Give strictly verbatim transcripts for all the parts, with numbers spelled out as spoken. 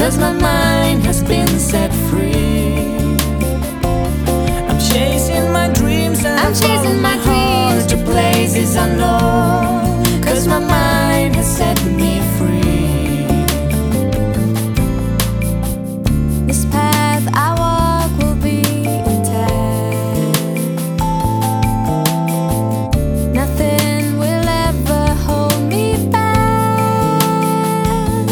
'cause my mind has been set free. I'm chasing my dreams and I'm chasing my dreams to places unknown, 'cause my mind has set me free. This path I walk will be intact. Nothing will ever hold me back.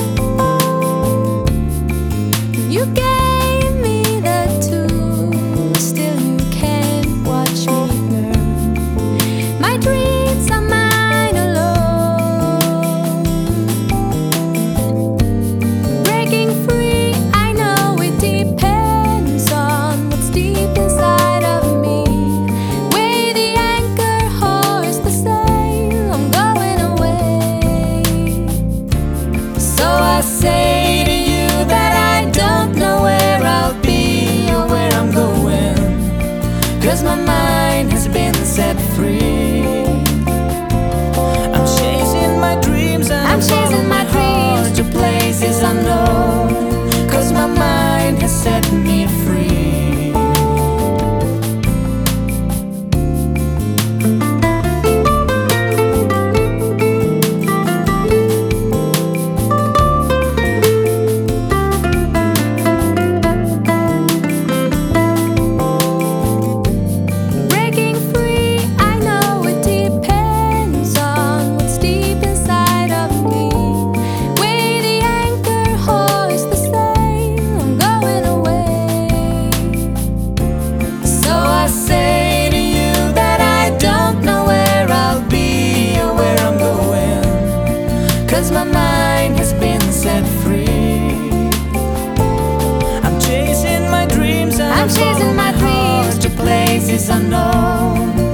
You gave me the tools, still you can't watch me burn. My dreams are mine alone. Breaking free, I know it depends on what's deep inside of me. Weigh the anchor, hoist the sail, I'm going away. So I say to you that I don't know where I'll be or where I'm going, 'cause my mind has been set free. I'm chasing my dreams and I'm chasing my dreams to places unknown, 'cause my mind has set me free. Breaking free, I know it depends on what's deep inside of me. Weigh the anchor, hoist the sail, I'm going away. So I say to you that I don't know where I'll be or where I'm going, 'cause my mind has been set free. I'm chasing my dreams and I'm chasing my dreams to places unknown,